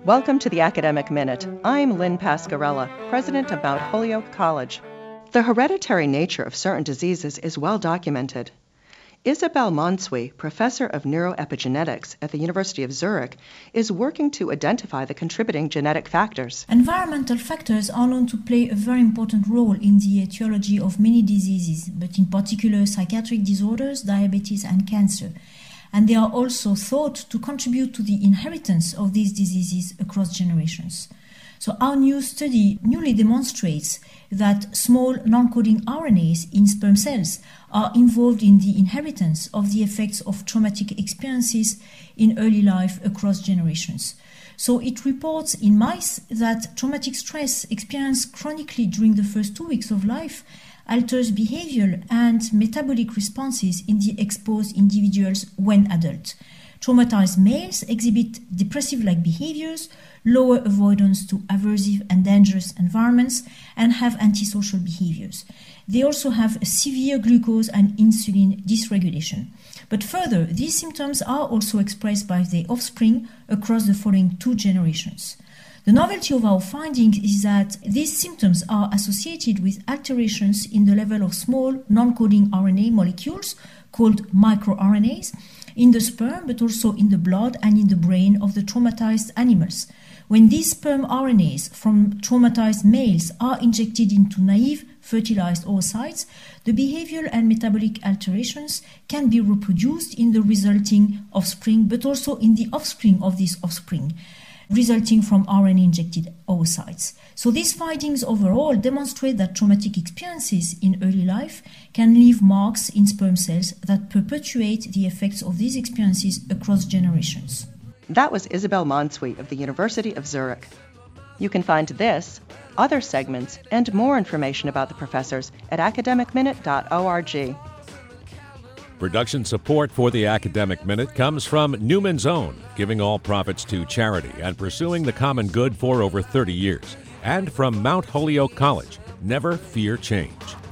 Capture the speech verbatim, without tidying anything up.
Welcome to the Academic Minute. I'm Lynn Pascarella, president of Mount Holyoke College. The hereditary nature of certain diseases is well documented. Isabel Monsui, professor of neuroepigenetics at the University of Zurich, is working to identify the contributing genetic factors. Environmental factors are known to play a very important role in the etiology of many diseases, but in particular psychiatric disorders, diabetes, and cancer. And they are also thought to contribute to the inheritance of these diseases across generations. So our new study newly demonstrates that small non-coding R N As in sperm cells are involved in the inheritance of the effects of traumatic experiences in early life across generations. So it reports in mice that traumatic stress experienced chronically during the first two weeks of life alters behavioral and metabolic responses in the exposed individuals when adult. Traumatized males exhibit depressive-like behaviors, lower avoidance to aversive and dangerous environments, and have antisocial behaviors. They also have severe glucose and insulin dysregulation. But further, these symptoms are also expressed by their offspring across the following two generations. The novelty of our findings is that these symptoms are associated with alterations in the level of small non-coding R N A molecules called microRNAs in the sperm, but also in the blood and in the brain of the traumatized animals. When these sperm R N As from traumatized males are injected into naive fertilized oocytes, the behavioral and metabolic alterations can be reproduced in the resulting offspring, but also in the offspring of this offspring, resulting from R N A-injected oocytes. So these findings overall demonstrate that traumatic experiences in early life can leave marks in sperm cells that perpetuate the effects of these experiences across generations. That was Isabel Monsui of the University of Zurich. You can find this, other segments, and more information about the professors at academic minute dot org. Production support for the Academic Minute comes from Newman's Own, giving all profits to charity and pursuing the common good for over thirty years. And from Mount Holyoke College, never fear change.